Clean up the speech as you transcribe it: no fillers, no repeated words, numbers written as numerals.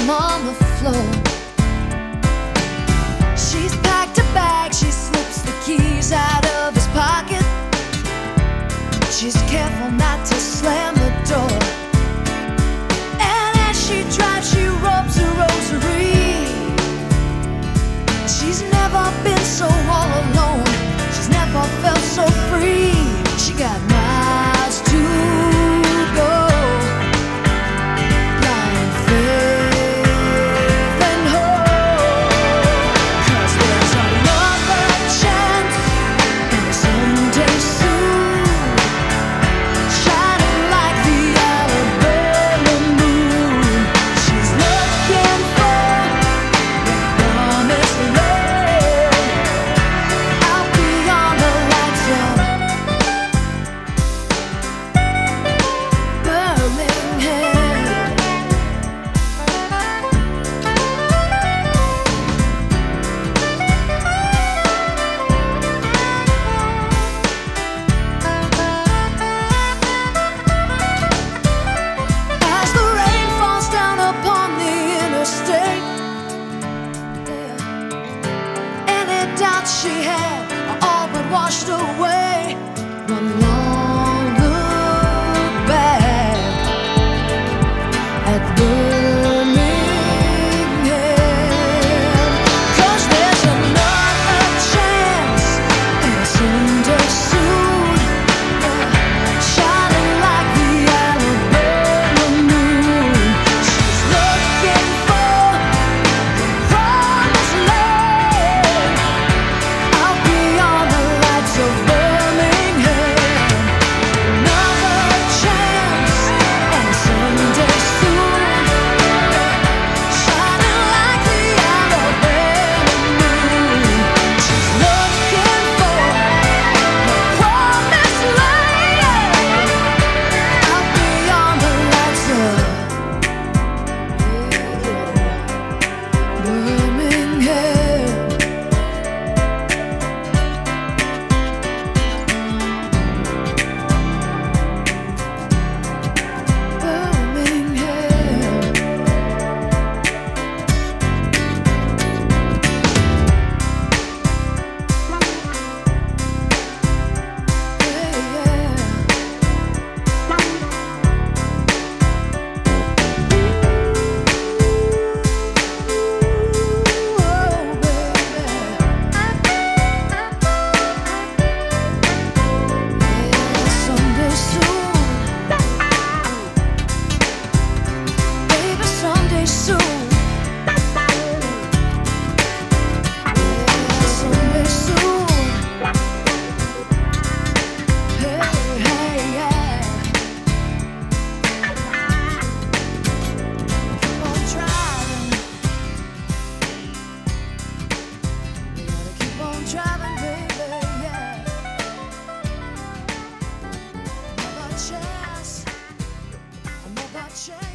him on the floor. She's packed a bag, she slips the keys out of his pocket. She's careful not to slam the door. And as she drives, she rubs a rosary. She's never been so all alone. She's never felt so free. She got miles to go. Blind faith and hope. 'Cause there's another chance, and someday soon, shining like the Alabama moon. She's looking for the promised land, out beyond the lights of Birmingham. As the rain falls down upon the interstate, any doubts she had are all but washed away. One long look back at Birmingham. 'Cause there's another chance, and someday soon, shining like the Alabama moon. She's looking for the promised land, out beyond the lights of Birmingham. Another chance, and someday soon, shining like the Alabama moon. She's looking for the promised land, out beyond the lights of Birmingham. Birmingham. Someday soon, baby, someday soon. Someday soon. Hey, hey, yeah. Keep on driving. You gotta keep on driving, baby, yeah. Another chance, another chance.